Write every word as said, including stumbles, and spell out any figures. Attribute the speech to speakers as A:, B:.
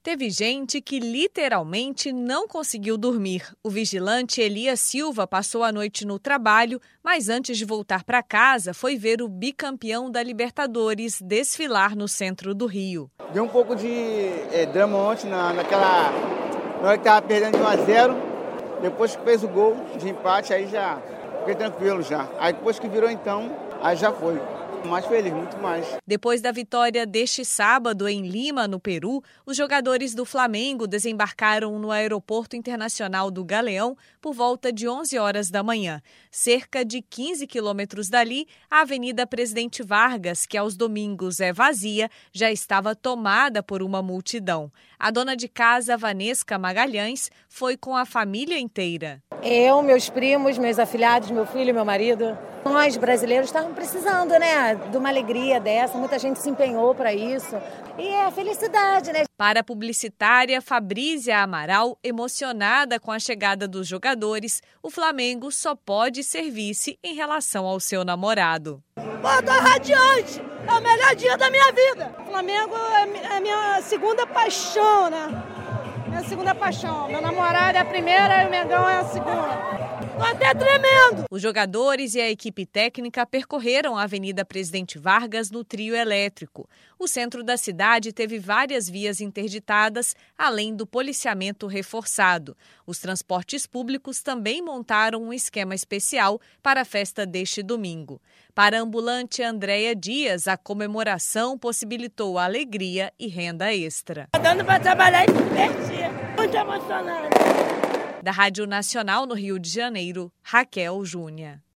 A: Teve gente que literalmente não conseguiu dormir. O vigilante Elias Silva passou a noite no trabalho, mas antes de voltar para casa foi ver o bicampeão da Libertadores desfilar no centro do Rio.
B: Deu um pouco de é, drama ontem na, naquela... Na hora que estava perdendo de um a zero, depois que fez o gol de empate, aí já fiquei tranquilo já. Aí depois que virou então, aí já foi. Mais feliz, muito mais.
A: Depois da vitória deste sábado em Lima, no Peru, os jogadores do Flamengo desembarcaram no Aeroporto Internacional do Galeão por volta de onze horas da manhã. Cerca de quinze quilômetros dali, a Avenida Presidente Vargas, que aos domingos é vazia, já estava tomada por uma multidão. A dona de casa, Vanesca Magalhães, foi com a família inteira.
C: Eu, meus primos, meus afilhados, meu filho, meu marido. Nós, brasileiros, estávamos precisando, né, de uma alegria dessa. Muita gente se empenhou para isso. E é a felicidade, né?
A: Para a publicitária Fabrícia Amaral, emocionada com a chegada dos jogadores, o Flamengo só pode ser vice em relação ao seu namorado.
D: Pô, tô radiante! É o melhor dia da minha vida! O Flamengo é a minha segunda paixão, né? Minha segunda paixão. Meu namorado é a primeira e o Mengão é a segunda. Tô até tremendo!
A: Os jogadores e a equipe técnica percorreram a Avenida Presidente Vargas no trio elétrico. O centro da cidade teve várias vias interditadas, além do policiamento reforçado. Os transportes públicos também montaram um esquema especial para a festa deste domingo. Para a ambulante Andréia Dias, a comemoração possibilitou alegria e renda extra.
D: Tá dando para trabalhar e se divertir. Muito emocionante.
A: Da Rádio Nacional no Rio de Janeiro, Raquel Júnior.